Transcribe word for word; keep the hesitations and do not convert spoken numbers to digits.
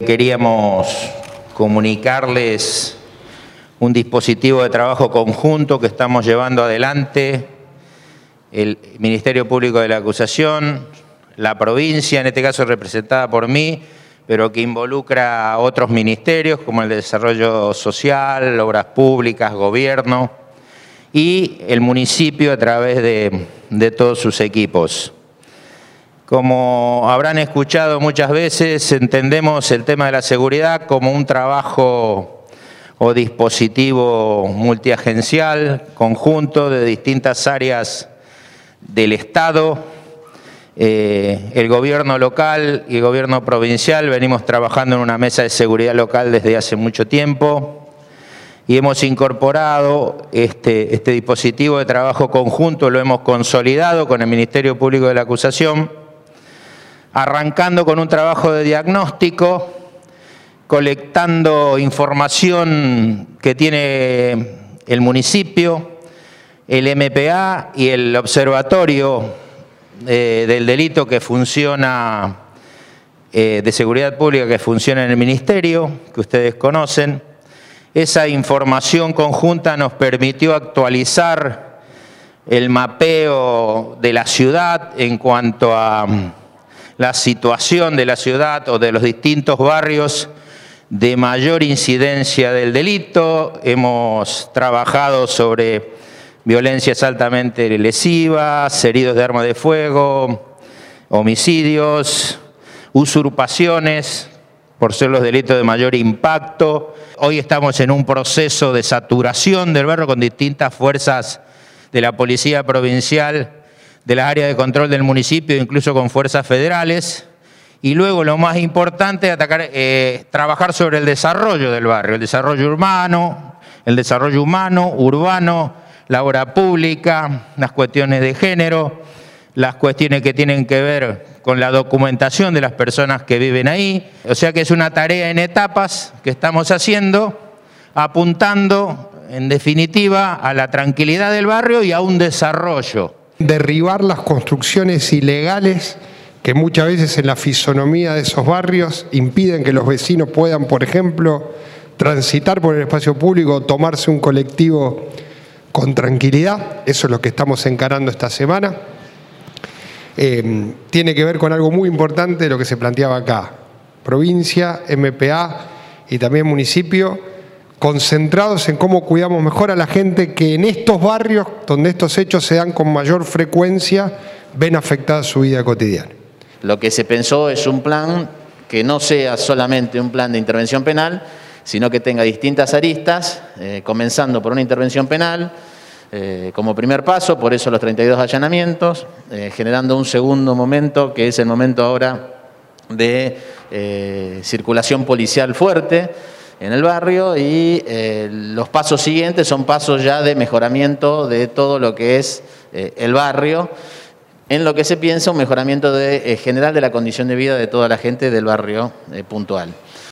queríamos comunicarles un dispositivo de trabajo conjunto que estamos llevando adelante el Ministerio Público de la Acusación, la provincia, en este caso representada por mí, pero que involucra a otros ministerios como el de Desarrollo Social, Obras Públicas, Gobierno y el municipio a través de, de todos sus equipos. Como habrán escuchado muchas veces, entendemos el tema de la seguridad como un trabajo o dispositivo multiagencial, conjunto de distintas áreas del Estado. Eh, el gobierno local y el gobierno provincial venimos trabajando en una mesa de seguridad local desde hace mucho tiempo y hemos incorporado este, este dispositivo de trabajo conjunto, lo hemos consolidado con el Ministerio Público de la Acusación, arrancando con un trabajo de diagnóstico, colectando información que tiene el municipio, el M P A y el Observatorio eh, del Delito que funciona, eh, de Seguridad Pública que funciona en el Ministerio, que ustedes conocen. Esa información conjunta nos permitió actualizar el mapeo de la ciudad en cuanto a la situación de la ciudad o de los distintos barrios de mayor incidencia del delito. Hemos trabajado sobre violencias altamente lesivas, heridos de arma de fuego, homicidios, usurpaciones, por ser los delitos de mayor impacto. Hoy estamos en un proceso de saturación del barrio con distintas fuerzas de la Policía Provincial, de las áreas de control del municipio, incluso con fuerzas federales. Y luego lo más importante, atacar, eh, trabajar sobre el desarrollo del barrio, el desarrollo urbano, el desarrollo humano, urbano, la obra pública, las cuestiones de género, las cuestiones que tienen que ver con la documentación de las personas que viven ahí. O sea que es una tarea en etapas que estamos haciendo, apuntando, en definitiva, a la tranquilidad del barrio y a un desarrollo. Derribar las construcciones ilegales que muchas veces en la fisonomía de esos barrios impiden que los vecinos puedan, por ejemplo, transitar por el espacio público, tomarse un colectivo con tranquilidad. Eso es lo que estamos encarando esta semana. Eh, tiene que ver con algo muy importante de lo que se planteaba acá. Provincia, M P A y también municipio, concentrados en cómo cuidamos mejor a la gente que en estos barrios, donde estos hechos se dan con mayor frecuencia, ven afectada su vida cotidiana. Lo que se pensó es un plan que no sea solamente un plan de intervención penal, sino que tenga distintas aristas, eh, comenzando por una intervención penal, eh, como primer paso, por eso los treinta y dos allanamientos, eh, generando un segundo momento, que es el momento ahora de eh, circulación policial fuerte en el barrio, y eh, los pasos siguientes son pasos ya de mejoramiento de todo lo que es eh, el barrio, en lo que se piensa un mejoramiento de, eh, general de la condición de vida de toda la gente del barrio eh, puntual.